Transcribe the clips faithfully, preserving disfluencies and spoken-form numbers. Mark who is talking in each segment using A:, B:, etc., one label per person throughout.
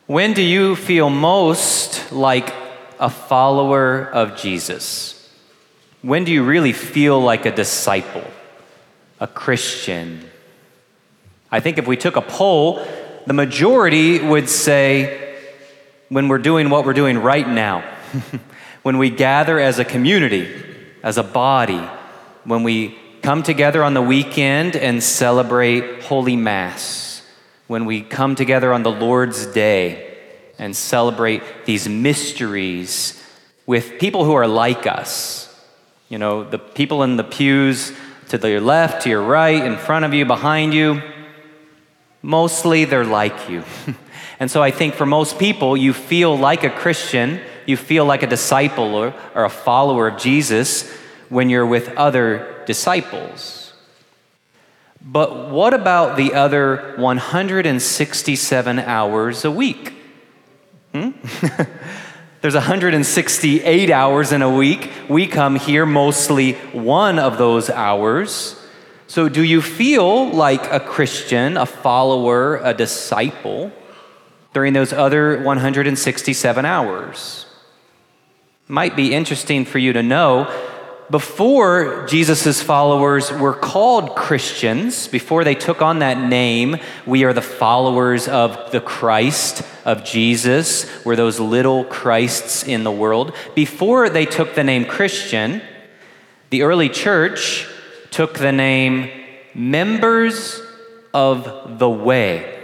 A: When do you feel most like a follower of Jesus? When do you really feel like a disciple, a Christian? I think if we took a poll, the majority would say when we're doing what we're doing right now, when we gather as a community, as a body, when we come together on the weekend and celebrate Holy Mass, when we come together on the Lord's Day and celebrate these mysteries with people who are like us. You know, the people in the pews to your left, to your right, in front of you, behind you, mostly they're like you. And so I think for most people, you feel like a Christian, you feel like a disciple or, or a follower of Jesus when you're with other disciples. But what about the other one hundred sixty-seven hours a week? Hmm? There's one hundred sixty-eight hours in a week. We come here mostly one of those hours. So do you feel like a Christian, a follower, a disciple during those other one hundred sixty-seven hours? Might be interesting for you to know, before Jesus' followers were called Christians, before they took on that name, we are the followers of the Christ, of Jesus. We're those little Christs in the world. Before they took the name Christian, the early church took the name members of the way.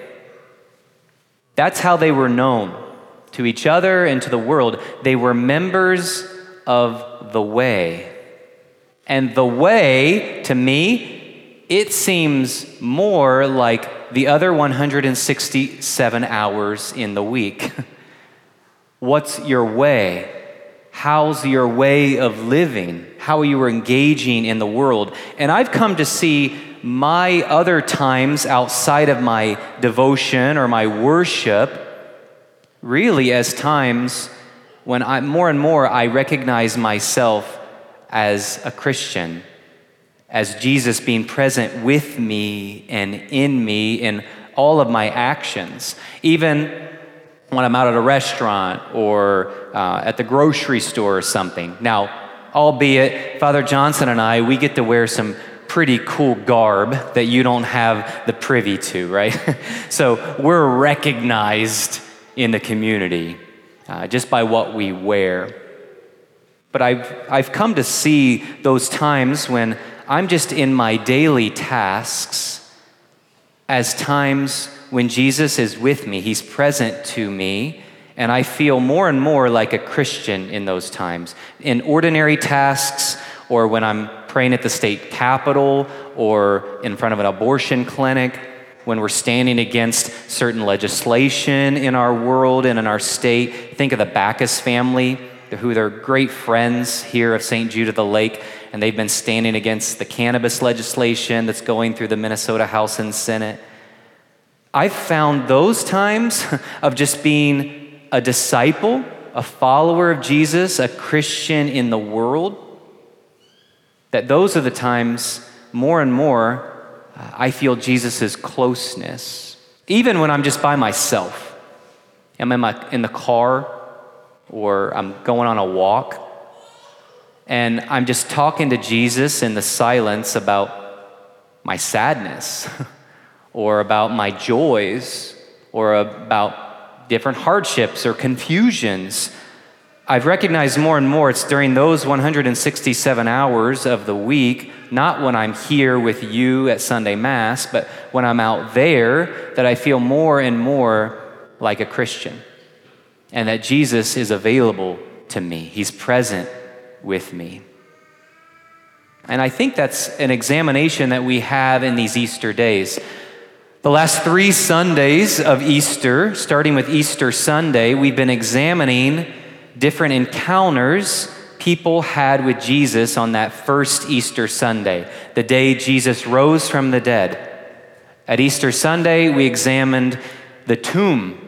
A: That's how they were known to each other and to the world. They were members of the way. And the way, to me, it seems more like the other one hundred sixty-seven hours in the week. What's your way? How's your way of living? How are you engaging in the world? And I've come to see my other times outside of my devotion or my worship really as times when I more and more I recognize myself as a Christian, as Jesus being present with me and in me in all of my actions. Even when I'm out at a restaurant or uh, at the grocery store or something. Now, albeit Father Johnson and I, we get to wear some pretty cool garb that you don't have the privy to, right? So we're recognized in the community uh, just by what we wear. But I've, I've come to see those times when I'm just in my daily tasks as times when Jesus is with me, he's present to me, and I feel more and more like a Christian in those times. In ordinary tasks, or when I'm praying at the state capitol, or in front of an abortion clinic, when we're standing against certain legislation in our world and in our state. Think of the Backus family, who they're great friends here of Saint Jude of the Lake, and they've been standing against the cannabis legislation that's going through the Minnesota House and Senate. I've found those times of just being a disciple, a follower of Jesus, a Christian in the world, that those are the times more and more uh, I feel Jesus' closeness. Even when I'm just by myself. I'm in, my, in the car, or I'm going on a walk, and I'm just talking to Jesus in the silence about my sadness, or about my joys, or about different hardships or confusions. I've recognized more and more it's during those one hundred sixty-seven hours of the week, not when I'm here with you at Sunday Mass, but when I'm out there, that I feel more and more like a Christian. And that Jesus is available to me. He's present with me. And I think that's an examination that we have in these Easter days. The last three Sundays of Easter, starting with Easter Sunday, we've been examining different encounters people had with Jesus on that first Easter Sunday, the day Jesus rose from the dead. At Easter Sunday, we examined the tomb.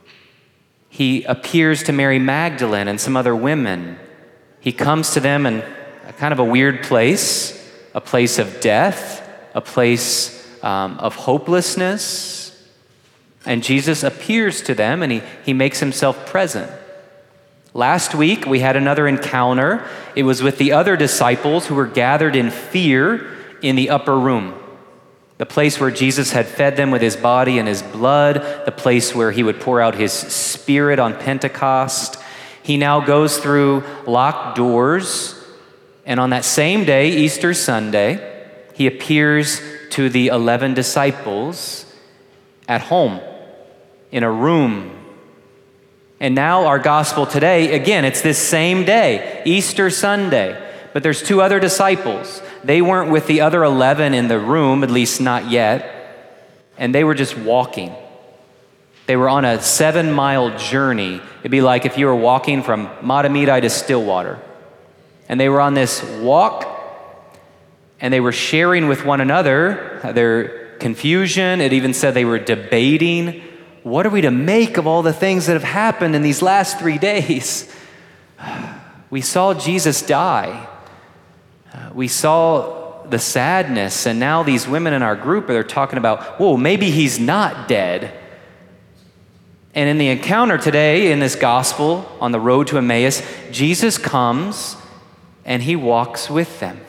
A: He appears to Mary Magdalene and some other women. He comes to them in a kind of a weird place, a place of death, a place um, of hopelessness. And Jesus appears to them, and he, he makes himself present. Last week, we had another encounter. It was with the other disciples who were gathered in fear in the upper room, the place where Jesus had fed them with his body and his blood, the place where he would pour out his Spirit on Pentecost. He now goes through locked doors, and on that same day, Easter Sunday, he appears to the eleven disciples at home, in a room. And now our gospel today, again, it's this same day, Easter Sunday, but there's two other disciples. They weren't with the other eleven in the room, at least not yet, and they were just walking. They were on a seven-mile journey. It'd be like if you were walking from Matamidi to Stillwater. And they were on this walk, and they were sharing with one another their confusion. It even said they were debating, what are we to make of all the things that have happened in these last three days? We saw Jesus die. We saw the sadness, and now these women in our group, they're talking about, whoa, maybe he's not dead. And in the encounter today, in this gospel, on the road to Emmaus, Jesus comes and he walks with them.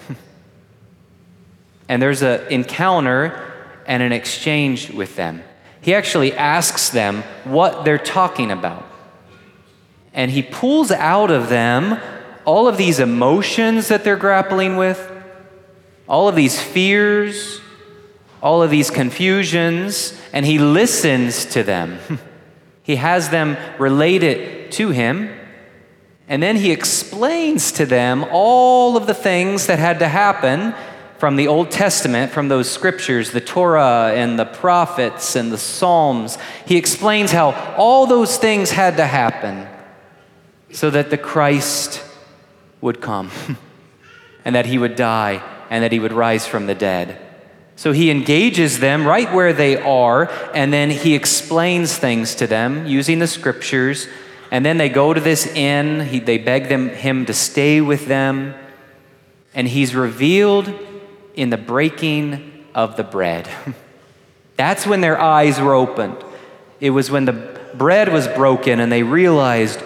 A: And there's an encounter and an exchange with them. He actually asks them what they're talking about. And he pulls out of them all of these emotions that they're grappling with, all of these fears, all of these confusions, and he listens to them. He has them relate it to him, and then he explains to them all of the things that had to happen from the Old Testament, from those scriptures, the Torah and the prophets and the Psalms. He explains how all those things had to happen so that the Christ would come and that he would die and that he would rise from the dead. So he engages them right where they are, and then he explains things to them using the scriptures, and then they go to this inn. He, they beg them, him to stay with them, and he's revealed in the breaking of the bread. That's when their eyes were opened. It was when the bread was broken and they realized,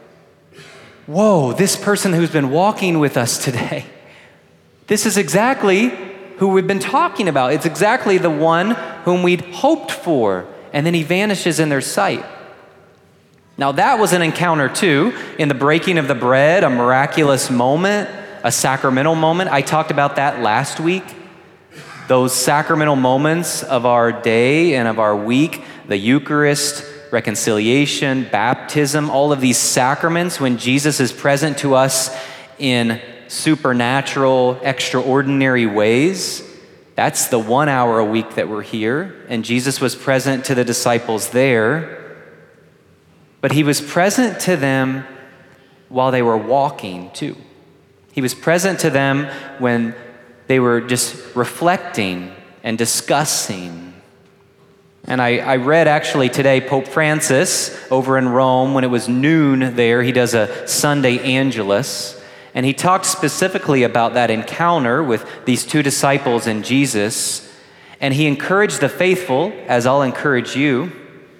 A: whoa, this person who's been walking with us today, this is exactly who we've been talking about. It's exactly the one whom we'd hoped for. And then he vanishes in their sight. Now that was an encounter too, in the breaking of the bread, a miraculous moment, a sacramental moment. I talked about that last week. Those sacramental moments of our day and of our week, the Eucharist, reconciliation, baptism, all of these sacraments, when Jesus is present to us in supernatural, extraordinary ways. That's the one hour a week that we're here, and Jesus was present to the disciples there, but he was present to them while they were walking too. He was present to them when they were just reflecting and discussing. And I, I read actually today Pope Francis over in Rome, when it was noon there, he does a Sunday Angelus. And he talked specifically about that encounter with these two disciples and Jesus. And he encouraged the faithful, as I'll encourage you,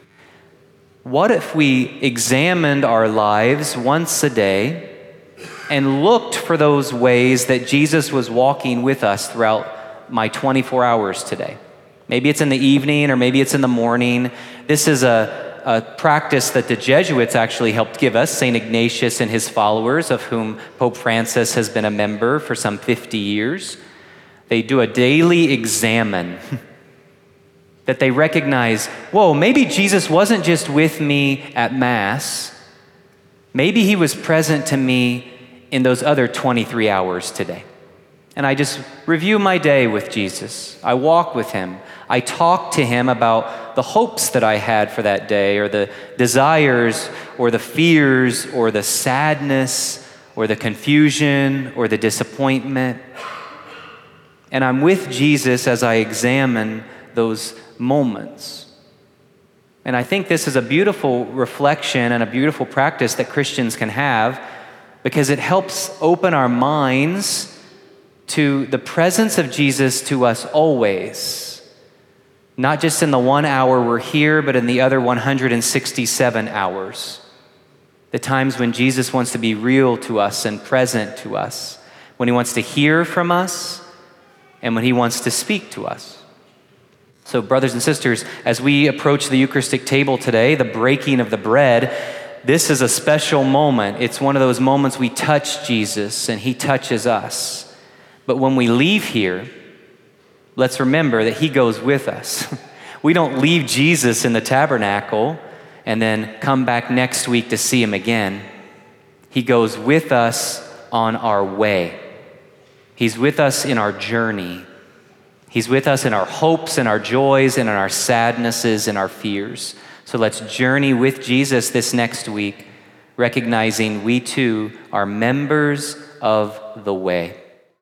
A: what if we examined our lives once a day and looked for those ways that Jesus was walking with us throughout my twenty-four hours today? Maybe it's in the evening or maybe it's in the morning. This is a a practice that the Jesuits actually helped give us, Saint Ignatius and his followers, of whom Pope Francis has been a member for some fifty years. They do a daily examine that they recognize, whoa, maybe Jesus wasn't just with me at Mass. Maybe he was present to me in those other twenty-three hours today. And I just review my day with Jesus. I walk with him. I talk to him about the hopes that I had for that day, or the desires, or the fears, or the sadness, or the confusion, or the disappointment. And I'm with Jesus as I examine those moments. And I think this is a beautiful reflection and a beautiful practice that Christians can have, because it helps open our minds to the presence of Jesus to us always. not just in the one hour we're here, but in the other one hundred sixty-seven hours. The times when Jesus wants to be real to us and present to us, when he wants to hear from us, and when he wants to speak to us. So brothers and sisters, as we approach the Eucharistic table today, the breaking of the bread, this is a special moment. It's one of those moments we touch Jesus and he touches us. But when we leave here, let's remember that he goes with us. We don't leave Jesus in the tabernacle and then come back next week to see him again. He goes with us on our way. He's with us in our journey. He's with us in our hopes and our joys and in our sadnesses and our fears. So let's journey with Jesus this next week, recognizing we too are members of the way.